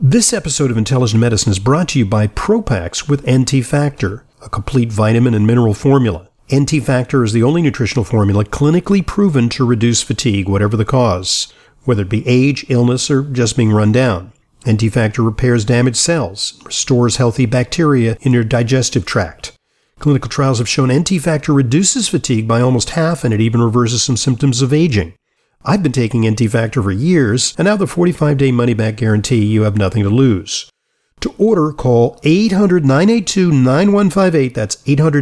This episode of Intelligent Medicine is brought to you by Propax with NT Factor, a complete vitamin and mineral formula. NT Factor is the only nutritional formula clinically proven to reduce fatigue, whatever the cause, whether it be age, illness, or just being run down. NT Factor repairs damaged cells, restores healthy bacteria in your digestive tract. Clinical trials have shown NT Factor reduces fatigue by almost half, and it even reverses some symptoms of aging. I've been taking NT Factor for years, and now the 45-day money-back guarantee, you have nothing to lose. To order, call 800-982-9158, that's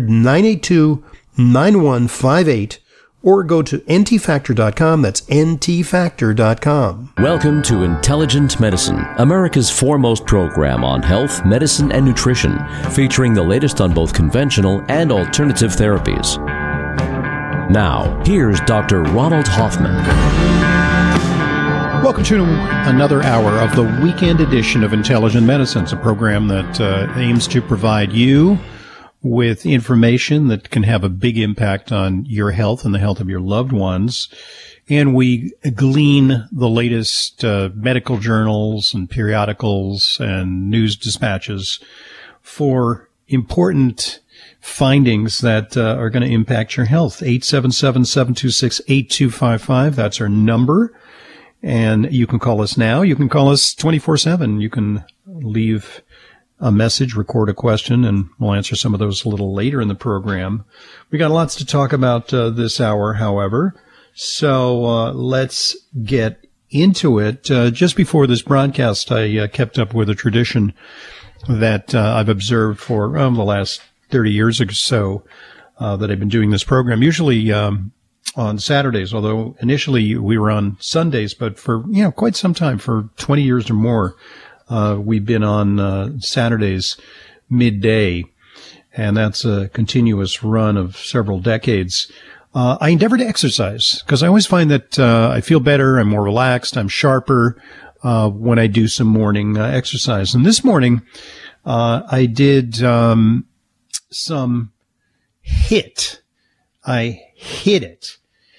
800-982-9158, or go to ntfactor.com, that's ntfactor.com. Welcome to Intelligent Medicine, America's foremost program on health, medicine, and nutrition, featuring the latest on both conventional and alternative therapies. Now, here's Dr. Ronald Hoffman. Welcome to another hour of the weekend edition of Intelligent Medicine. It's a program that aims to provide you with information that can have a big impact on your health and the health of your loved ones. And we glean the latest medical journals and periodicals and news dispatches for important findings that are going to impact your health. 877-726-8255. That's our number. And you can call us now. You can call us 24/7. You can leave a message, record a question, and we'll answer some of those a little later in the program. We got lots to talk about this hour, however. So let's get into it. Just before this broadcast, I kept up with a tradition that I've observed for the last 30 years or so that I've been doing this program, usually on Saturdays, although initially we were on Sundays, but for quite some time, for 20 years or more, we've been on Saturdays midday, and that's a continuous run of several decades. I endeavor to exercise because I always find that I feel better, I'm more relaxed, I'm sharper when I do some morning exercise. And this morning I did some HIIT. I hit it.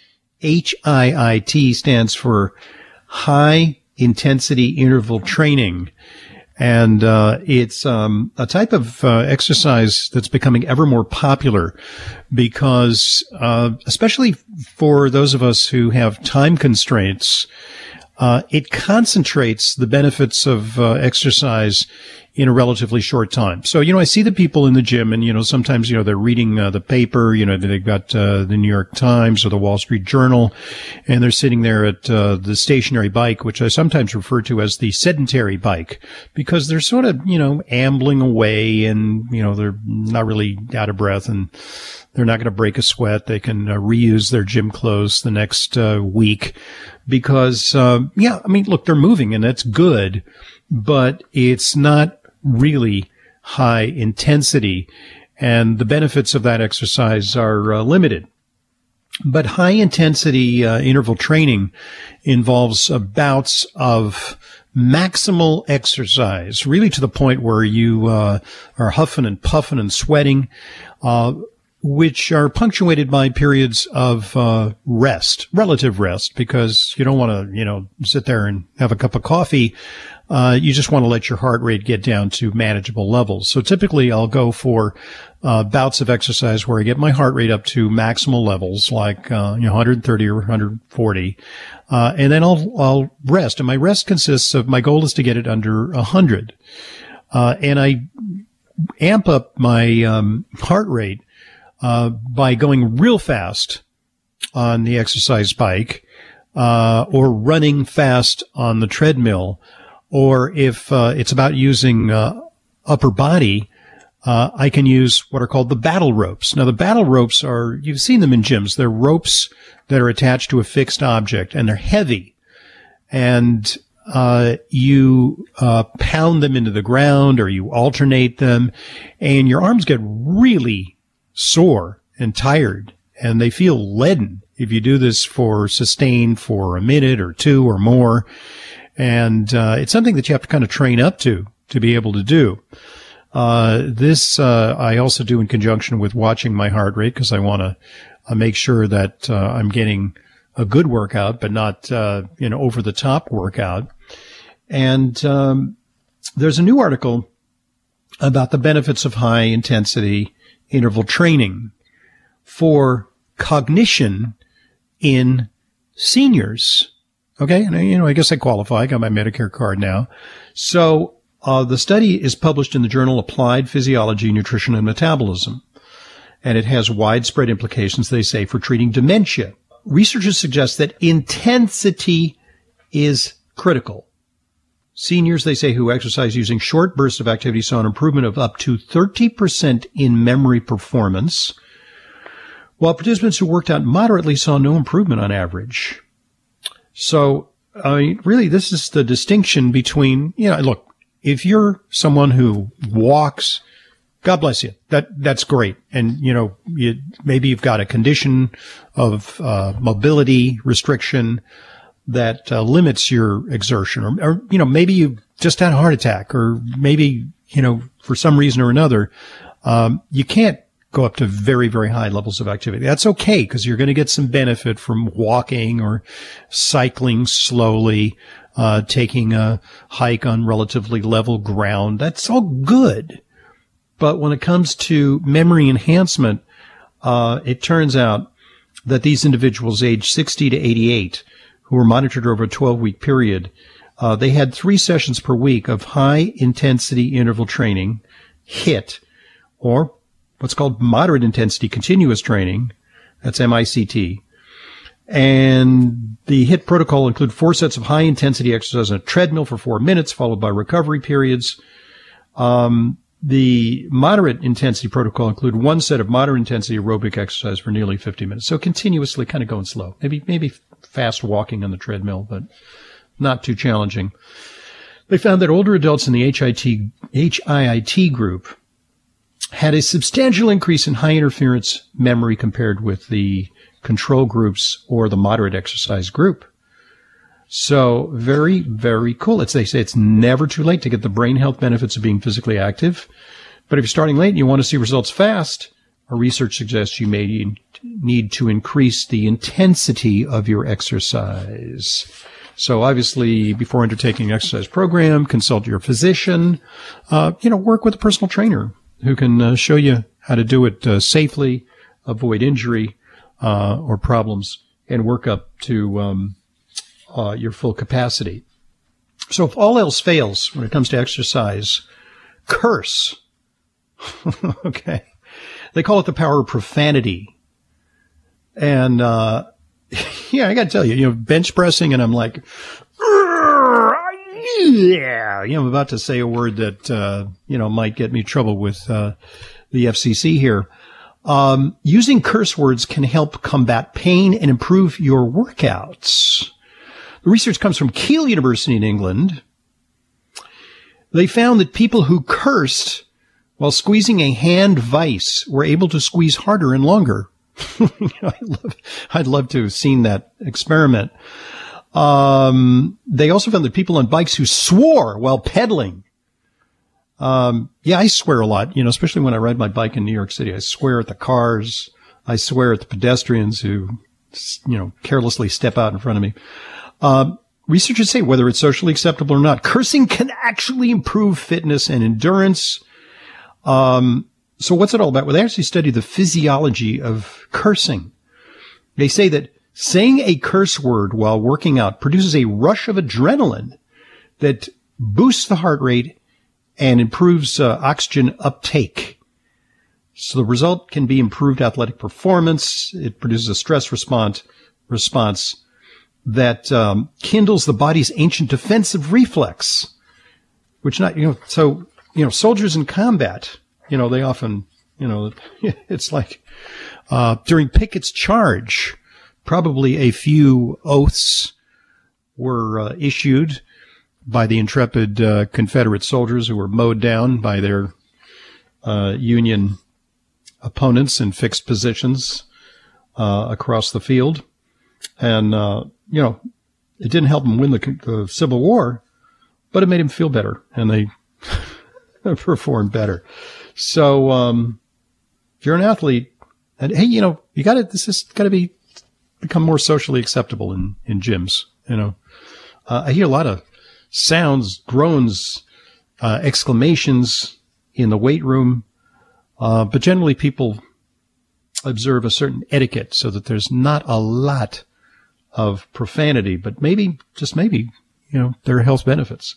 HIIT stands for High Intensity Interval Training. And it's a type of exercise that's becoming ever more popular because, especially for those of us who have time constraints, it concentrates the benefits of exercise in a relatively short time. So, I see the people in the gym and, sometimes, they're reading the paper, they've got the New York Times or the Wall Street Journal, and they're sitting there at the stationary bike, which I sometimes refer to as the sedentary bike, because they're sort of, ambling away and, they're not really out of breath and they're not going to break a sweat. They can reuse their gym clothes the next week because, look, they're moving and that's good, but it's not really high intensity, and the benefits of that exercise are limited. But high intensity interval training involves bouts of maximal exercise, really to the point where you are huffing and puffing and sweating, which are punctuated by periods of rest, relative rest, because you don't want to, sit there and have a cup of coffee. You just want to let your heart rate get down to manageable levels. So typically I'll go for bouts of exercise where I get my heart rate up to maximal levels, like 130 or 140, and then I'll rest. And my rest consists of, my goal is to get it under 100, and I amp up my heart rate by going real fast on the exercise bike, or running fast on the treadmill. Or if it's about using upper body, I can use what are called the battle ropes. Now, the battle ropes are, you've seen them in gyms. They're ropes that are attached to a fixed object, and they're heavy. And you pound them into the ground, or you alternate them, and your arms get really sore and tired, and they feel leaden if you do this for sustained for a minute or two or more. And it's something that you have to kind of train up to be able to do. This I also do in conjunction with watching my heart rate, because I want to make sure that I'm getting a good workout, but not over the top workout. And there's a new article about the benefits of high intensity interval training for cognition in seniors. Okay. And, I guess I qualify. I got my Medicare card now. So, the study is published in the journal Applied Physiology, Nutrition, and Metabolism. And it has widespread implications, they say, for treating dementia. Researchers suggest that intensity is critical. Seniors, they say, who exercise using short bursts of activity saw an improvement of up to 30% in memory performance, while participants who worked out moderately saw no improvement on average. So, really, this is the distinction between, look, if you're someone who walks, God bless you. That's great. And, maybe you've got a condition of mobility restriction that limits your exertion, or maybe you just had a heart attack, or maybe, for some reason or another, you can't go up to very, very high levels of activity. That's okay, because you're going to get some benefit from walking or cycling slowly, taking a hike on relatively level ground. That's all good. But when it comes to memory enhancement, it turns out that these individuals aged 60 to 88 who were monitored over a 12-week period, they had 3 sessions per week of high-intensity interval training, HIIT, or what's called moderate-intensity continuous training. That's MICT. And the HIIT protocol included 4 sets of high-intensity exercise on a treadmill for 4 minutes, followed by recovery periods. The moderate intensity protocol included 1 set of moderate intensity aerobic exercise for nearly 50 minutes. So continuously kind of going slow. Maybe fast walking on the treadmill, but not too challenging. They found that older adults in the HIIT group had a substantial increase in high interference memory compared with the control groups or the moderate exercise group. So very, very cool. They say it's never too late to get the brain health benefits of being physically active. But if you're starting late and you want to see results fast, our research suggests you may need to increase the intensity of your exercise. So obviously, before undertaking an exercise program, consult your physician, work with a personal trainer who can show you how to do it safely, avoid injury or problems, and work up to your full capacity. So if all else fails when it comes to exercise, curse. Okay. They call it the power of profanity. And, I got to tell you, bench pressing, and I'm like, yeah, I'm about to say a word that, might get me trouble with, the FCC here. Using curse words can help combat pain and improve your workouts. The research comes from Keele University in England. They found that people who cursed while squeezing a hand vice were able to squeeze harder and longer. I'd love to have seen that experiment. They also found that people on bikes who swore while pedaling. I swear a lot, especially when I ride my bike in New York City. I swear at the cars. I swear at the pedestrians who, carelessly step out in front of me. Researchers say whether it's socially acceptable or not, cursing can actually improve fitness and endurance. So what's it all about? Well, they actually studied the physiology of cursing. They say that saying a curse word while working out produces a rush of adrenaline that boosts the heart rate and improves oxygen uptake. So the result can be improved athletic performance. It produces a stress response that kindles the body's ancient defensive reflex, which soldiers in combat, they often, it's like during Pickett's charge, probably a few oaths were issued by the intrepid Confederate soldiers who were mowed down by their Union opponents in fixed positions across the field. And, it didn't help them win the Civil War, but it made them feel better, and they performed better. So, if you're an athlete, and hey, this has got to become more socially acceptable in gyms. I hear a lot of sounds, groans exclamations in the weight room, but generally people observe a certain etiquette so that there's not a lot of profanity, but maybe, just maybe, there are health benefits.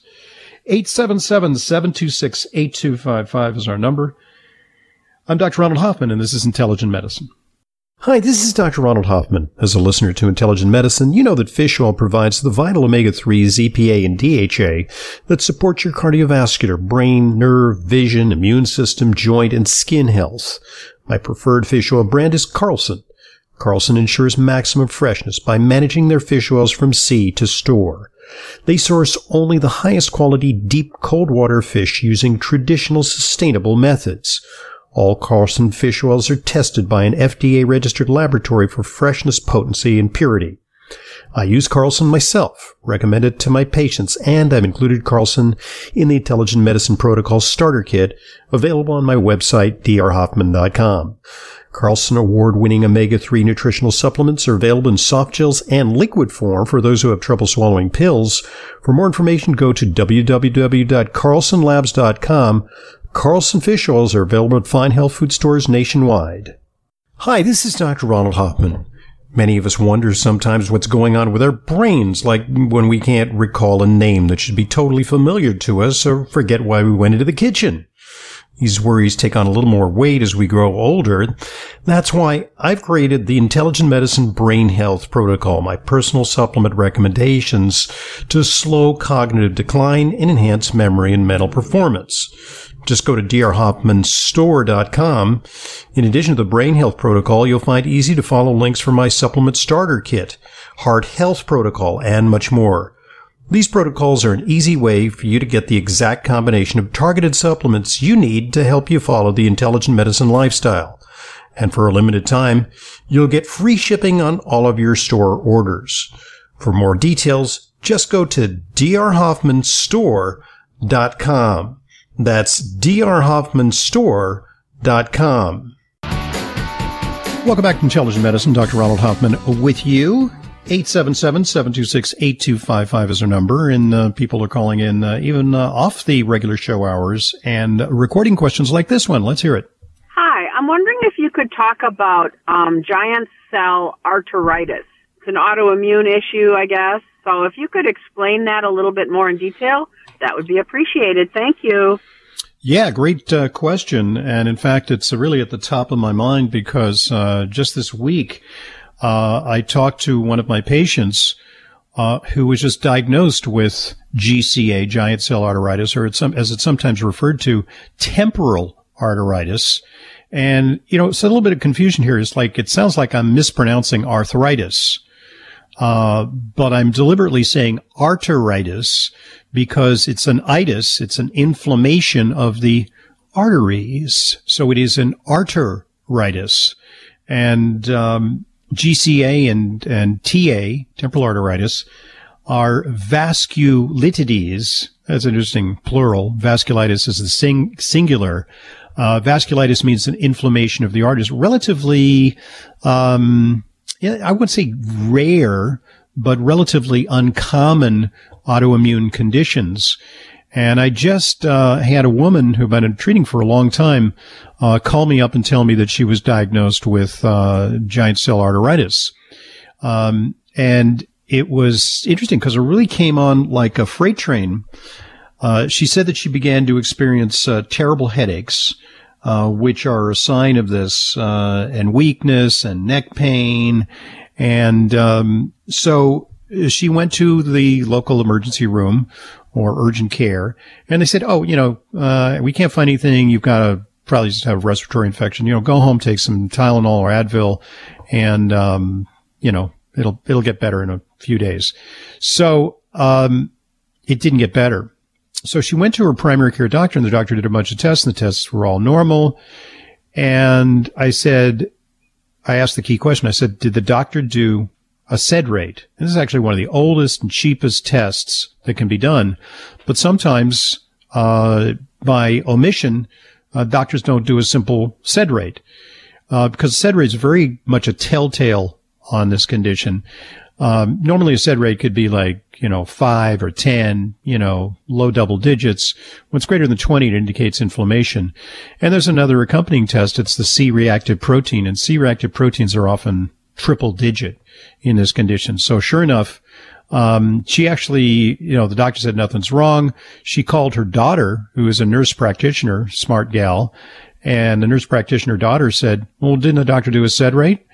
877-726-8255 is our number. I'm Dr. Ronald Hoffman, and this is Intelligent Medicine. Hi, this is Dr. Ronald Hoffman. As a listener to Intelligent Medicine, you know that fish oil provides the vital omega-3s, EPA, and DHA that support your cardiovascular, brain, nerve, vision, immune system, joint, and skin health. My preferred fish oil brand is Carlson. Carlson ensures maximum freshness by managing their fish oils from sea to store. They source only the highest quality deep cold water fish using traditional sustainable methods. All Carlson fish oils are tested by an FDA-registered laboratory for freshness, potency, and purity. I use Carlson myself, recommend it to my patients, and I've included Carlson in the Intelligent Medicine Protocol Starter Kit, available on my website, drhoffman.com. Carlson award-winning omega-3 nutritional supplements are available in soft gels and liquid form for those who have trouble swallowing pills. For more information, go to www.carlsonlabs.com. Carlson fish oils are available at fine health food stores nationwide. Hi, this is Dr. Ronald Hoffman. Many of us wonder sometimes what's going on with our brains, like when we can't recall a name that should be totally familiar to us or forget why we went into the kitchen. These worries take on a little more weight as we grow older. That's why I've created the Intelligent Medicine Brain Health Protocol, my personal supplement recommendations to slow cognitive decline and enhance memory and mental performance. Just go to drhoffmanstore.com. In addition to the Brain Health Protocol, you'll find easy-to-follow links for my supplement starter kit, Heart Health Protocol, and much more. These protocols are an easy way for you to get the exact combination of targeted supplements you need to help you follow the intelligent medicine lifestyle. And for a limited time, you'll get free shipping on all of your store orders. For more details, just go to drhoffmanstore.com. That's drhoffmanstore.com. Welcome back to Intelligent Medicine. Dr. Ronald Hoffman with you. 877-726-8255 is our number, and people are calling in even off the regular show hours and recording questions like this one. Let's hear it. Hi, I'm wondering if you could talk about giant cell arteritis. It's an autoimmune issue, I guess. So if you could explain that a little bit more in detail, that would be appreciated. Thank you. Yeah, great question. And in fact, it's really at the top of my mind because just this week, I talked to one of my patients who was just diagnosed with GCA, giant cell arteritis, or as it's sometimes referred to, temporal arteritis. And, it's a little bit of confusion here. It's like, it sounds like I'm mispronouncing arthritis. But I'm deliberately saying arteritis because it's an itis. It's an inflammation of the arteries. So it is an arteritis. And, GCA and TA, temporal arteritis, are vasculitides. That's an interesting plural. Vasculitis is the singular. Vasculitis means an inflammation of the arteries. Relatively, I wouldn't say rare, but relatively uncommon autoimmune conditions. And I just had a woman who'd been treating for a long time call me up and tell me that she was diagnosed with giant cell arteritis. And it was interesting because it really came on like a freight train. She said that she began to experience terrible headaches, which are a sign of this, and weakness and neck pain. And so she went to the local emergency room or urgent care, and they said, we can't find anything. You've got to probably just have a respiratory infection. Go home, take some Tylenol or Advil, and, it'll get better in a few days. So, it didn't get better. So she went to her primary care doctor, and the doctor did a bunch of tests, and the tests were all normal. And I asked the key question. I said, did the doctor do a SED rate? And this is actually one of the oldest and cheapest tests that can be done. But sometimes, by omission, doctors don't do a simple SED rate, because SED rate is very much a telltale on this condition. Normally a SED rate could be like, 5 or 10, low double digits. When it's greater than 20, it indicates inflammation. And there's another accompanying test. It's the C-reactive protein, and C-reactive proteins are often triple digit in this condition. So sure enough, she actually, the doctor said nothing's wrong. She called her daughter, who is a nurse practitioner, smart gal, and the nurse practitioner daughter said, well, didn't the doctor do a SED rate?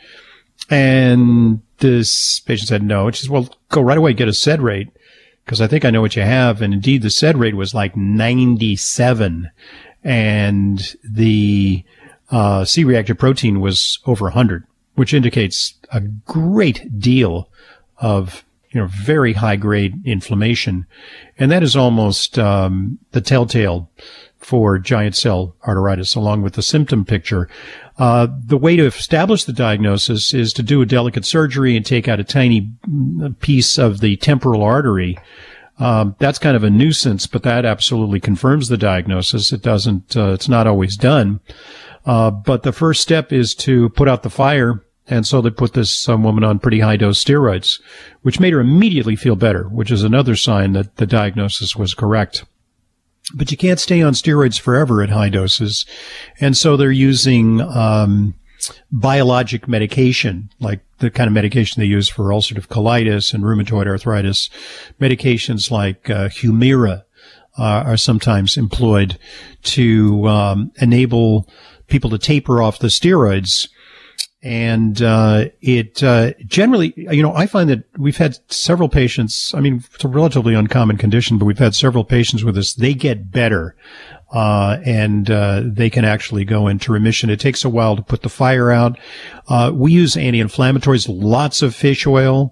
And this patient said no. And she said, well, go right away, get a SED rate, because I think I know what you have. And indeed, the SED rate was like 97, and the C-reactive protein was over 100, which indicates a great deal of very high grade inflammation. And that is almost the telltale for giant cell arteritis, along with the symptom picture. The way to establish the diagnosis is to do a delicate surgery and take out a tiny piece of the temporal artery. That's kind of a nuisance, but that absolutely confirms the diagnosis. It doesn't, it's not always done. But the first step is to put out the fire. And so they put this woman on pretty high dose steroids, which made her immediately feel better, which is another sign that the diagnosis was correct. But you can't stay on steroids forever at high doses. And so they're using biologic medication, like the kind of medication they use for ulcerative colitis and rheumatoid arthritis. Medications like Humira are sometimes employed to enable people to taper off the steroids. And it generally, I find that we've had several patients. I mean, it's a relatively uncommon condition, but we've had several patients with this. They get better, and they can actually go into remission. It takes a while to put the fire out. We use anti-inflammatories, lots of fish oil,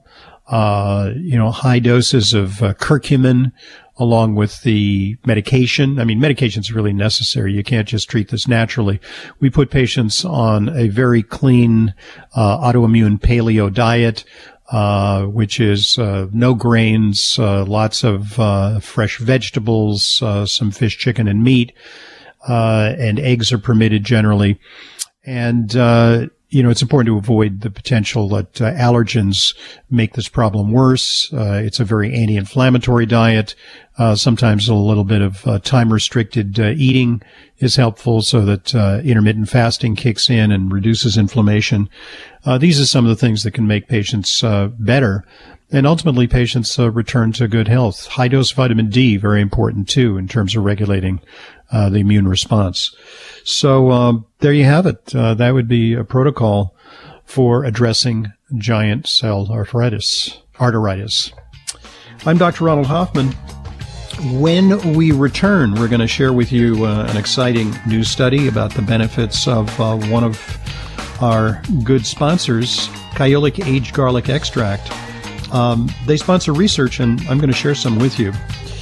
high doses of curcumin, along with the medication. I mean, medication's really necessary. You can't just treat this naturally. We put patients on a very clean autoimmune paleo diet, which is no grains, lots of fresh vegetables, some fish, chicken, and meat, and eggs are permitted generally. And it's important to avoid the potential that allergens make this problem worse. It's a very anti-inflammatory diet. Sometimes a little bit of time-restricted eating is helpful so that intermittent fasting kicks in and reduces inflammation. These are some of the things that can make patients better. And ultimately, patients return to good health. High-dose vitamin D, very important, too, in terms of regulating the immune response. So there you have it. That would be a protocol for addressing giant cell arteritis. I'm Dr. Ronald Hoffman. When we return, we're going to share with you an exciting new study about the benefits of one of our good sponsors, Kyolic Aged Garlic Extract. They sponsor research, and I'm going to share some with you.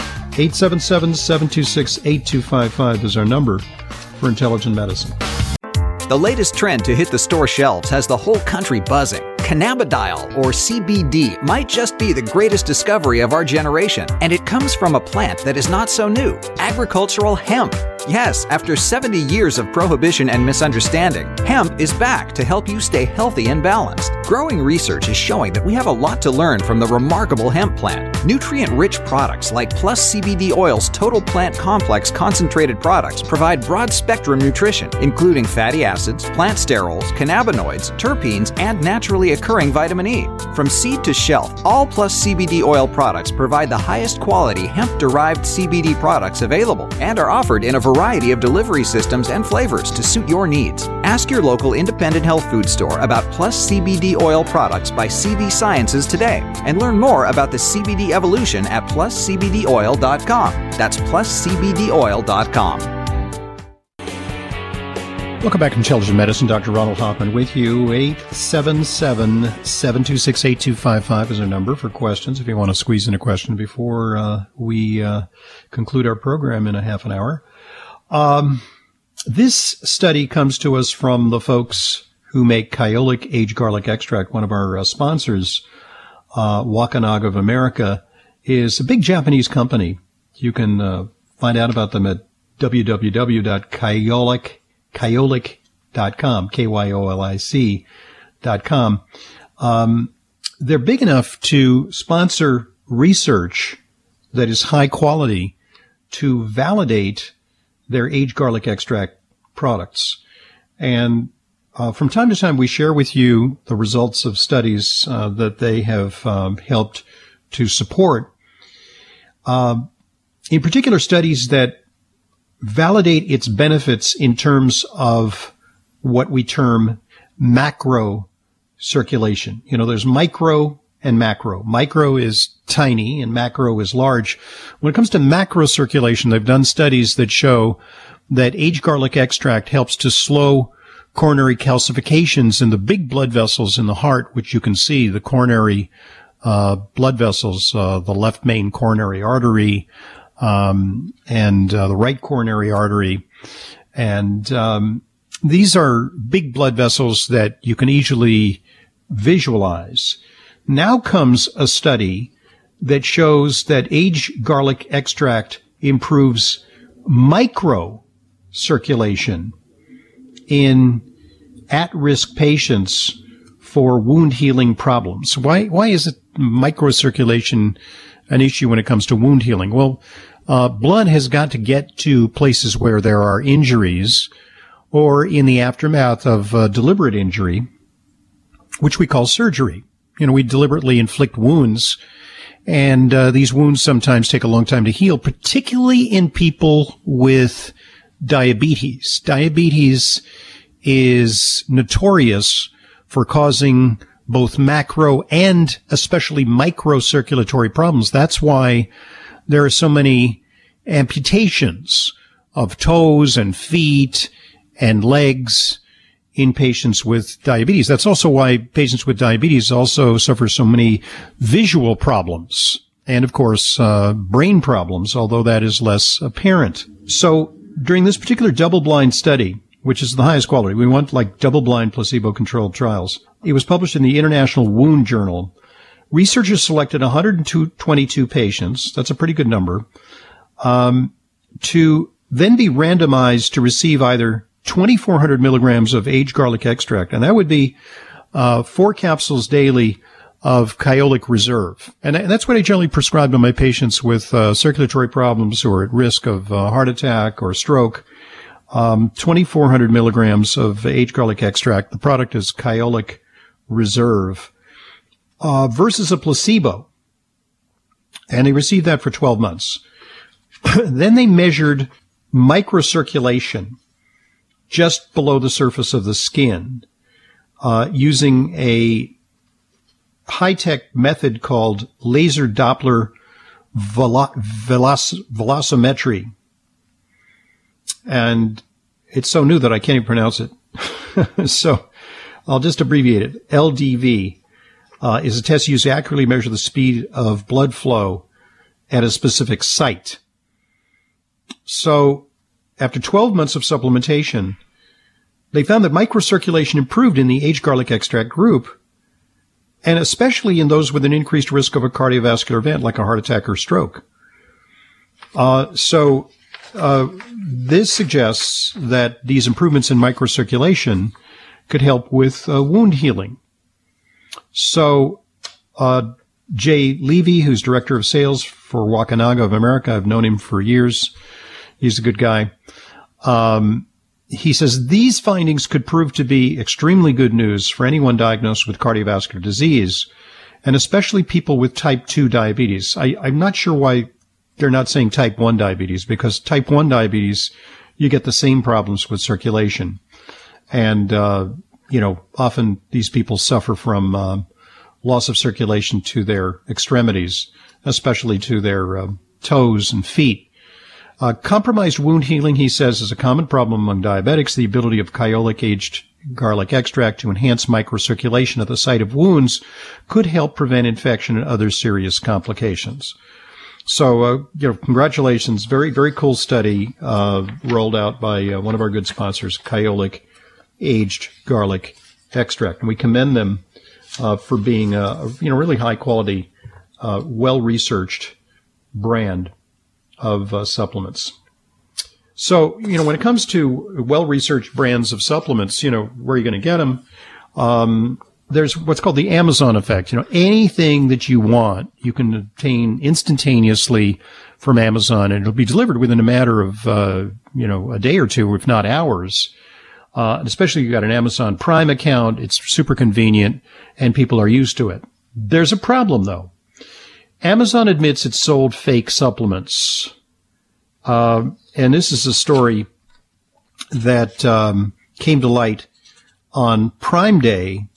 877-726-8255 is our number for Intelligent Medicine. The latest trend to hit the store shelves has the whole country buzzing. Cannabidiol, or CBD, might just be the greatest discovery of our generation, and it comes from a plant that is not so new, agricultural hemp. Yes, after 70 years of prohibition and misunderstanding, hemp is back to help you stay healthy and balanced. Growing research is showing that we have a lot to learn from the remarkable hemp plant. Nutrient-rich products like Plus CBD Oil's Total Plant Complex concentrated products provide broad-spectrum nutrition, including fatty acids, plant sterols, cannabinoids, terpenes, and naturally occurring vitamin E. From seed to shelf, all Plus CBD Oil products provide the highest quality hemp-derived CBD products available and are offered in a variety of delivery systems and flavors to suit your needs. Ask your local independent health food store about Plus CBD Oil products by CV Sciences today and learn more about the CBD evolution at pluscbdoil.com. That's pluscbdoil.com. Welcome back to Intelligent Medicine. Dr. Ronald Hoffman with you. 877-726-8255 is our number for questions if you want to squeeze in a question before we conclude our program in a half an hour. This study comes to us from the folks who make Kyolic Aged Garlic Extract. One of our sponsors, Wakanag of America, is a big Japanese company. You can find out about them at www.kyolic.com, Kyolic.com. they're big enough to sponsor research that is high quality to validate their aged garlic extract products. And from time to time, we share with you the results of studies that they have helped to support. In particular, studies that validate its benefits in terms of what we term macro circulation. You know, there's micro and macro. Micro is tiny and macro is large. When it comes to macro circulation, they've done studies that show that aged garlic extract helps to slow coronary calcifications in the big blood vessels in the heart, which you can see, the coronary blood vessels, the left main coronary artery, and the right coronary artery. And these are big blood vessels that you can easily visualize. Now comes a study that shows that aged garlic extract improves micro circulation in at-risk patients for wound healing problems. Why is it microcirculation an issue when it comes to wound healing? Well, blood has got to get to places where there are injuries or in the aftermath of deliberate injury, which we call surgery. You know, we deliberately inflict wounds, and these wounds sometimes take a long time to heal, particularly in people with diabetes. Diabetes is notorious for causing both macro and especially micro circulatory problems. That's why there are so many amputations of toes and feet and legs in patients with diabetes. That's also why patients with diabetes also suffer so many visual problems and, of course, brain problems, although that is less apparent. So during this particular double-blind study, which is the highest quality, we want like double-blind placebo-controlled trials. It was published in the International Wound Journal. Researchers selected 122 patients, that's a pretty good number, to then be randomized to receive either 2,400 milligrams of aged garlic extract, and that would be 4 capsules daily of Kyolic Reserve. And that's what I generally prescribe to my patients with circulatory problems who are at risk of heart attack or stroke. 2,400 milligrams of aged garlic extract. The product is Kyolic Reserve versus a placebo. And they received that for 12 months. Then they measured microcirculation just below the surface of the skin using a high-tech method called laser Doppler velocimetry. And it's so new that I can't even pronounce it. So I'll just abbreviate it. LDV is a test used to accurately measure the speed of blood flow at a specific site. So after 12 months of supplementation, they found that microcirculation improved in the aged garlic extract group, and especially in those with an increased risk of a cardiovascular event like a heart attack or stroke. This suggests that these improvements in microcirculation could help with wound healing. So Jay Levy, who's director of sales for Wakanaga of America, I've known him for years. He's a good guy. He says these findings could prove to be extremely good news for anyone diagnosed with cardiovascular disease, and especially people with type 2 diabetes. I'm not sure why they're not saying type 1 diabetes, because type 1 diabetes, you get the same problems with circulation. And, often these people suffer from loss of circulation to their extremities, especially to their toes and feet. Compromised wound healing, he says, is a common problem among diabetics. The ability of Kyolic aged garlic extract to enhance microcirculation at the site of wounds could help prevent infection and other serious complications. So, congratulations. Very, very cool study rolled out by one of our good sponsors, Kyolic aged garlic extract. And we commend them for being a really high quality, well-researched brand of supplements. So, when it comes to well-researched brands of supplements, where are you going to get them? there's what's called the Amazon effect. Anything that you want, you can obtain instantaneously from Amazon, and it'll be delivered within a matter of, a day or two, if not hours. And especially if you've got an Amazon Prime account, it's super convenient, and people are used to it. There's a problem, though. Amazon admits it sold fake supplements. And this is a story that came to light on Prime Day.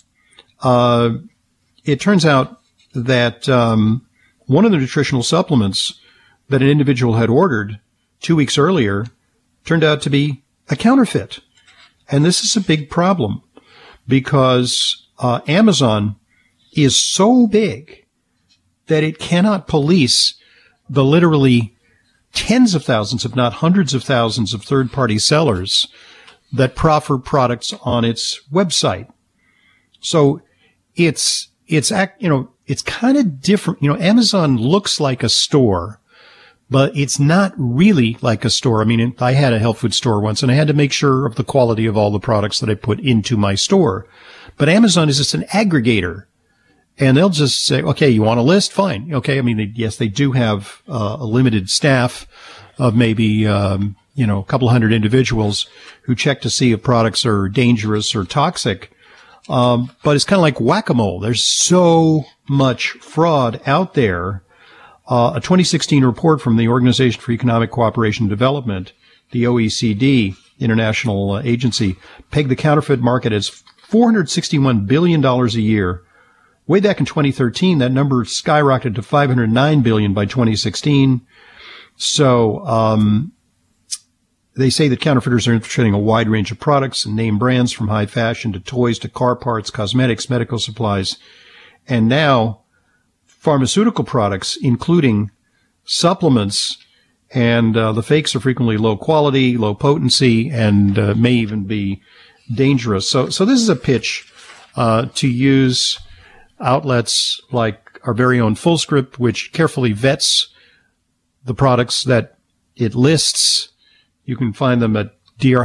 It turns out that one of the nutritional supplements that an individual had ordered 2 weeks earlier turned out to be a counterfeit. And this is a big problem because Amazon is so big that it cannot police the literally tens of thousands, if not hundreds of thousands of third-party sellers that proffer products on its website. So it's kind of different. Amazon looks like a store, but it's not really like a store. I mean, I had a health food store once, and I had to make sure of the quality of all the products that I put into my store. But Amazon is just an aggregator, and they'll just say, okay, you want a list? Fine. Okay. I mean, yes, they do have a limited staff of maybe, a couple hundred individuals who check to see if products are dangerous or toxic. But it's kind of like whack-a-mole. There's so much fraud out there. A 2016 report from the Organization for Economic Cooperation and Development, the OECD, international agency, pegged the counterfeit market as $461 billion a year. Way back in 2013, that number skyrocketed to $509 billion by 2016. So, they say that counterfeiters are infiltrating a wide range of products and name brands, from high fashion to toys to car parts, cosmetics, medical supplies, and now pharmaceutical products, including supplements. And the fakes are frequently low quality, low potency, and may even be dangerous. So this is a pitch to use outlets like our very own Fullscript, which carefully vets the products that it lists. You can find them at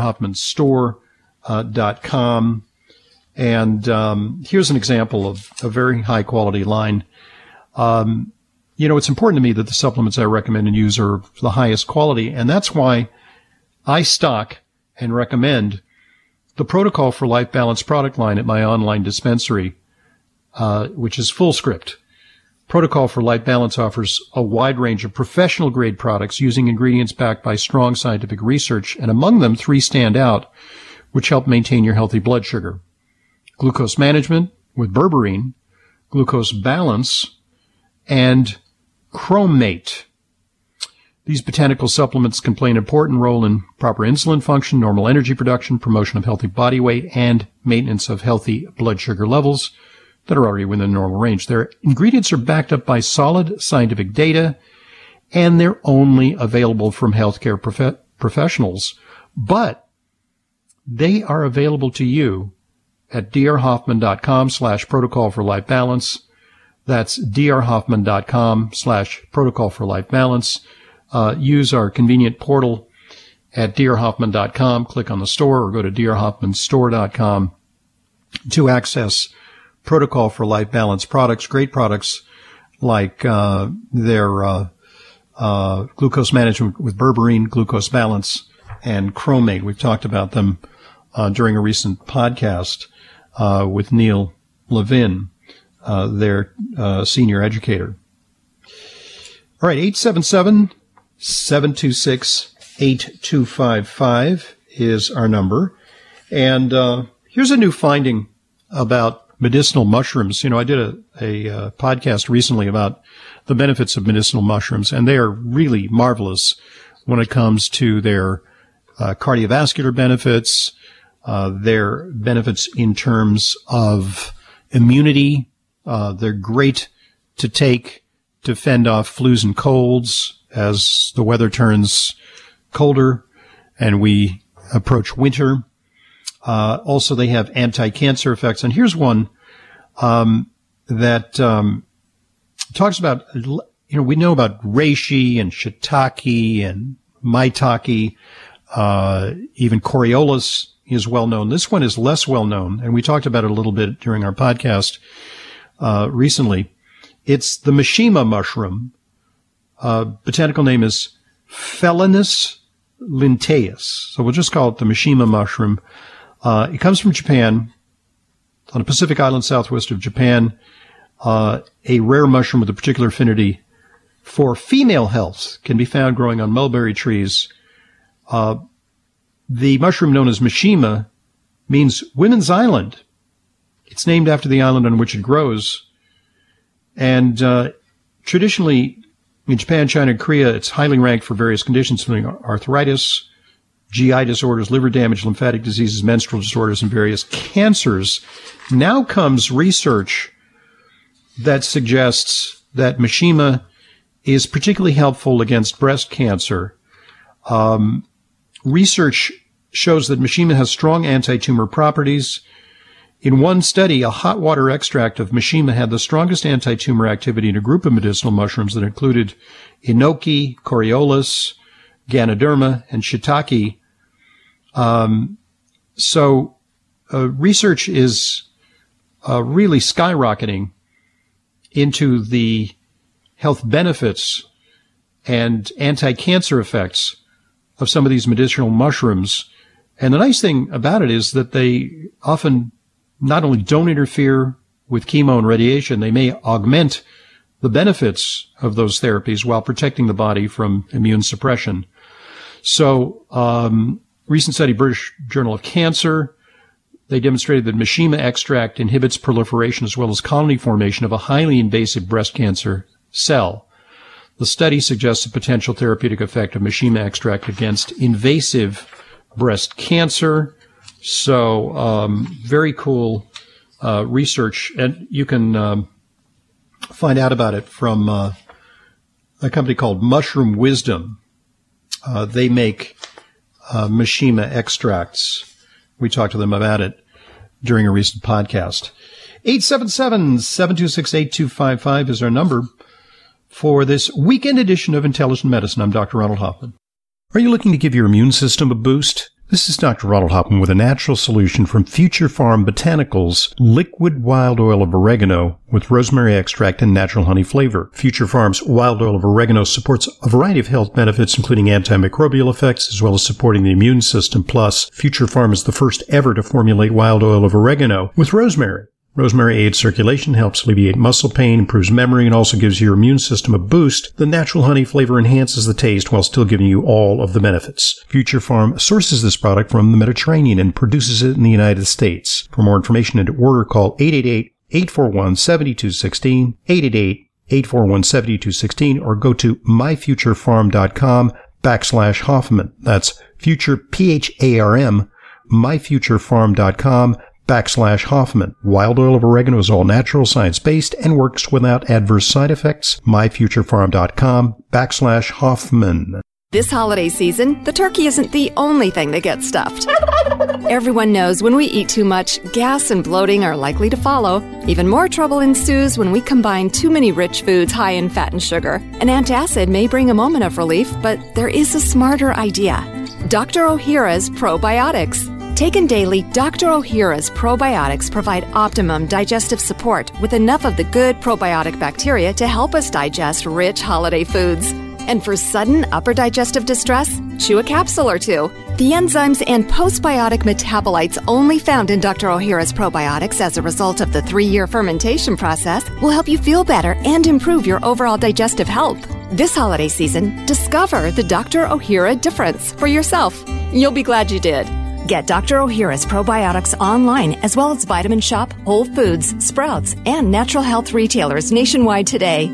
drhoffmanstore.com. And here's an example of a very high-quality line. It's important to me that the supplements I recommend and use are the highest quality, and that's why I stock and recommend the Protocol for Life Balance product line at my online dispensary, which is Fullscript. Protocol for Life Balance offers a wide range of professional-grade products using ingredients backed by strong scientific research, and among them, 3 stand out, which help maintain your healthy blood sugar. Glucose management with berberine, glucose balance, and chromate. These botanical supplements can play an important role in proper insulin function, normal energy production, promotion of healthy body weight, and maintenance of healthy blood sugar levels that are already within the normal range. Their ingredients are backed up by solid scientific data, and they're only available from healthcare professionals. But they are available to you at drhoffman.com/protocol for life balance. That's drhoffman.com/protocol for life balance. Use our convenient portal at drhoffman.com. Click on the store or go to drhoffmanstore.com to access Protocol for Life Balance products, great products like their glucose management with berberine, glucose balance, and chromate. We've talked about them during a recent podcast with Neil Levin, their senior educator. All right, 877-726-8255 is our number. And here's a new finding about medicinal mushrooms. I did a podcast recently about the benefits of medicinal mushrooms, and they are really marvelous when it comes to their cardiovascular benefits, their benefits in terms of immunity. They're great to take to fend off flus and colds as the weather turns colder and we approach winter. Also, they have anti-cancer effects. And here's one that talks about, we know about reishi and shiitake and maitake. Even Coriolis is well known. This one is less well known, and we talked about it a little bit during our podcast recently. It's the Mishima mushroom. Botanical name is Felinus lintaeus. So we'll just call it the Mishima mushroom. It comes from Japan, on a Pacific island southwest of Japan. A rare mushroom with a particular affinity for female health, can be found growing on mulberry trees. The mushroom known as Mishima means women's island. It's named after the island on which it grows. And traditionally, in Japan, China, and Korea, it's highly ranked for various conditions, including arthritis, GI disorders, liver damage, lymphatic diseases, menstrual disorders, and various cancers. Now comes research that suggests that Mishima is particularly helpful against breast cancer. Research shows that Mishima has strong anti-tumor properties. In one study, a hot water extract of Mishima had the strongest anti-tumor activity in a group of medicinal mushrooms that included enoki, Coriolis, Ganoderma, and shiitake. So research is really skyrocketing into the health benefits and anti-cancer effects of some of these medicinal mushrooms. And the nice thing about it is that they often not only don't interfere with chemo and radiation, they may augment the benefits of those therapies while protecting the body from immune suppression. So, recent study, British Journal of Cancer, they demonstrated that Mishima extract inhibits proliferation as well as colony formation of a highly invasive breast cancer cell. The study suggests a potential therapeutic effect of Mishima extract against invasive breast cancer. So, very cool research, and you can find out about it from a company called Mushroom Wisdom. They make Mishima extracts. We talked to them about it during a recent podcast. 877-726-8255 is our number for this weekend edition of Intelligent Medicine. I'm Dr. Ronald Hoffman. Are you looking to give your immune system a boost? This is Dr. Ronald Hoffman with a natural solution from Future Farm Botanicals, liquid wild oil of oregano with rosemary extract and natural honey flavor. Future Farm's wild oil of oregano supports a variety of health benefits, including antimicrobial effects, as well as supporting the immune system. Plus, Future Farm is the first ever to formulate wild oil of oregano with rosemary. Rosemary aids circulation, helps alleviate muscle pain, improves memory, and also gives your immune system a boost. The natural honey flavor enhances the taste while still giving you all of the benefits. Future Farm sources this product from the Mediterranean and produces it in the United States. For more information and to order, call 888-841-7216, 888-841-7216, or go to myfuturefarm.com/Hoffman. That's future, P-H-A-R-M, myfuturefarm.com/Hoffman. Wild oil of oregano is all natural, science-based, and works without adverse side effects. myfuturefarm.com/Hoffman. This holiday season, the turkey isn't the only thing that gets stuffed. Everyone knows when we eat too much, gas and bloating are likely to follow. Even more trouble ensues when we combine too many rich foods high in fat and sugar. An antacid may bring a moment of relief, but there is a smarter idea. Dr. Ohhira's Probiotics. Taken daily, Dr. Ohhira's probiotics provide optimum digestive support with enough of the good probiotic bacteria to help us digest rich holiday foods. And for sudden upper digestive distress, chew a capsule or two. The enzymes and postbiotic metabolites only found in Dr. Ohhira's probiotics as a result of the 3-year fermentation process will help you feel better and improve your overall digestive health. This holiday season, discover the Dr. Ohhira difference for yourself. You'll be glad you did. Get Dr. Ohhira's probiotics online, as well as Vitamin Shop, Whole Foods, Sprouts, and natural health retailers nationwide today.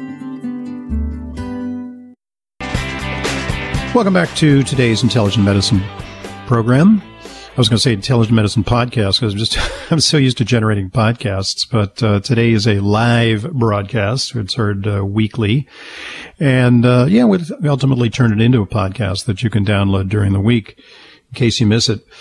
Welcome back to today's Intelligent Medicine program. I was going to say Intelligent Medicine podcast because I'm so used to generating podcasts, but today is a live broadcast. It's heard weekly. And we ultimately turn it into a podcast that you can download during the week in case you miss it.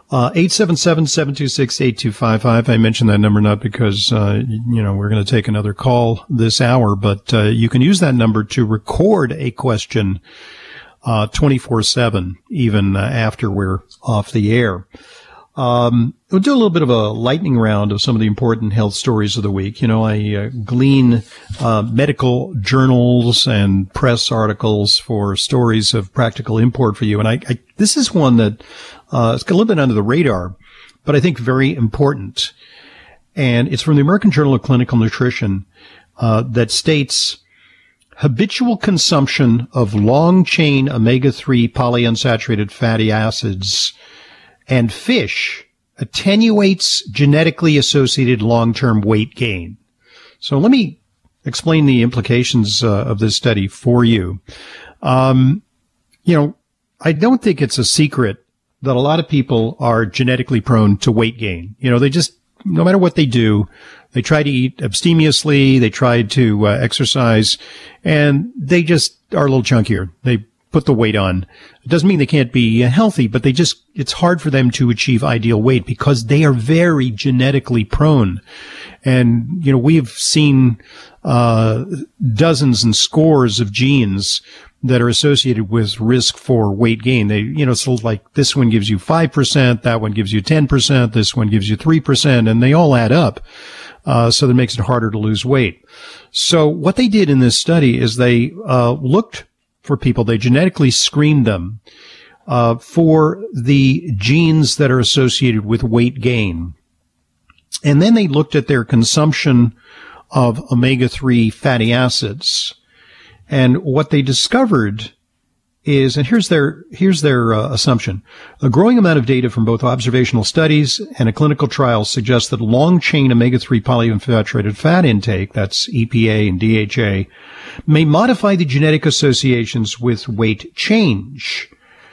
877-726-8255. I mentioned that number not because, we're going to take another call this hour, but you can use that number to record a question 24/7, even after we're off the air. We'll do a little bit of a lightning round of some of the important health stories of the week. You know, I glean medical journals and press articles for stories of practical import for you. And this is one that it's a little bit under the radar, but I think very important. And it's from the American Journal of Clinical Nutrition that states habitual consumption of long-chain omega-3 polyunsaturated fatty acids and fish attenuates genetically associated long-term weight gain. So let me explain the implications of this study for you. You know, I don't think it's a secret that a lot of people are genetically prone to weight gain. You know, they just, no matter what they do, they try to eat abstemiously, they try to exercise, and they just are a little chunkier. They put the weight on. It doesn't mean they can't be healthy, but it's hard for them to achieve ideal weight because they are very genetically prone. And, you know, we've seen dozens and scores of genes that are associated with risk for weight gain. They, you know, it's like this one gives you 5%, that one gives you 10%, this one gives you 3%, and they all add up. So that makes it harder to lose weight. So what they did in this study is they looked for people, they genetically screened them for the genes that are associated with weight gain. And then they looked at their consumption of omega-3 fatty acids. And what they discovered is, and here's their assumption, a growing amount of data from both observational studies and a clinical trial suggests that long-chain omega-3 polyunsaturated fat intake, that's EPA and DHA, may modify the genetic associations with weight change.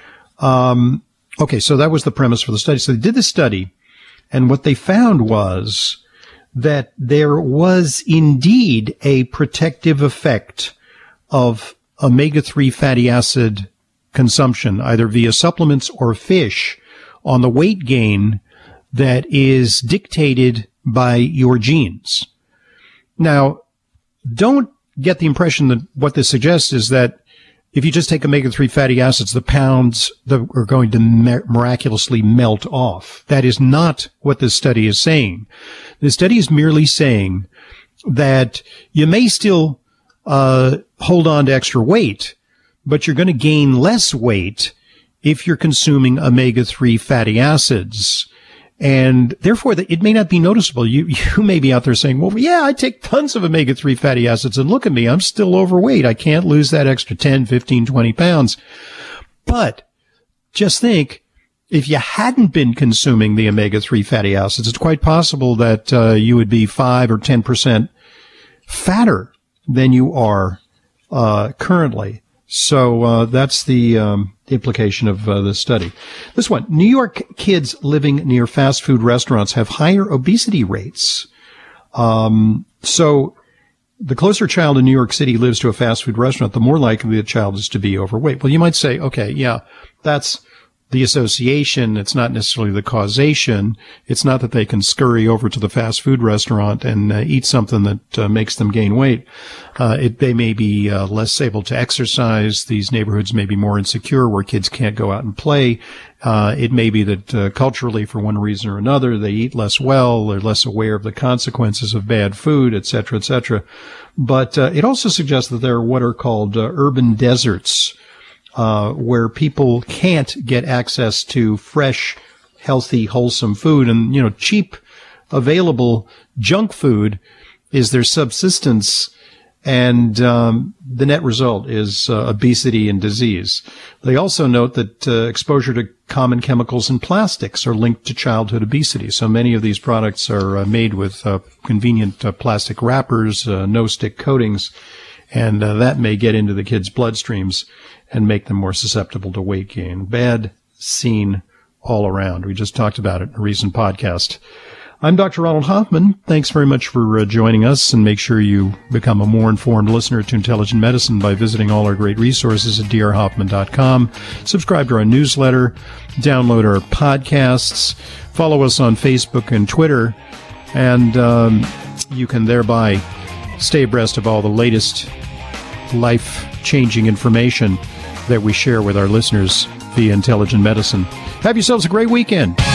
Okay, so that was the premise for the study. So they did the study, and what they found was that there was indeed a protective effect of omega-3 fatty acid consumption, either via supplements or fish, on the weight gain that is dictated by your genes. Now, don't get the impression that what this suggests is that if you just take omega-3 fatty acids, the pounds that are going to miraculously melt off. That is not what this study is saying. The study is merely saying that you may still hold on to extra weight, but you're going to gain less weight if you're consuming omega-3 fatty acids. And therefore, it may not be noticeable. You may be out there saying, well, yeah, I take tons of omega-3 fatty acids, and look at me, I'm still overweight. I can't lose that extra 10, 15, 20 pounds. But just think, if you hadn't been consuming the omega-3 fatty acids, it's quite possible that you would be 5 or 10% fatter than you are currently. So that's the implication of this study. This one, New York kids living near fast food restaurants have higher obesity rates. So the closer a child in New York City lives to a fast food restaurant, the more likely the child is to be overweight. Well, you might say, okay, yeah, that's the association. It's not necessarily the causation. It's not that they can scurry over to the fast food restaurant and eat something that makes them gain weight. They may be less able to exercise. These neighborhoods may be more insecure where kids can't go out and play. It may be that culturally, for one reason or another, they eat less well, they're less aware of the consequences of bad food, et cetera, et cetera. But it also suggests that there are what are called urban deserts, where people can't get access to fresh, healthy, wholesome food. And, you know, cheap, available junk food is their subsistence. And the net result is obesity and disease. They also note that exposure to common chemicals and plastics are linked to childhood obesity. So many of these products are made with convenient plastic wrappers, no-stick coatings, and that may get into the kids' bloodstreams and make them more susceptible to weight gain. Bad scene all around. We just talked about it in a recent podcast. I'm Dr. Ronald Hoffman. Thanks very much for joining us, and make sure you become a more informed listener to Intelligent Medicine by visiting all our great resources at drhoffman.com. Subscribe to our newsletter, download our podcasts, follow us on Facebook and Twitter, and you can thereby stay abreast of all the latest life-changing information that we share with our listeners via Intelligent Medicine. Have yourselves a great weekend.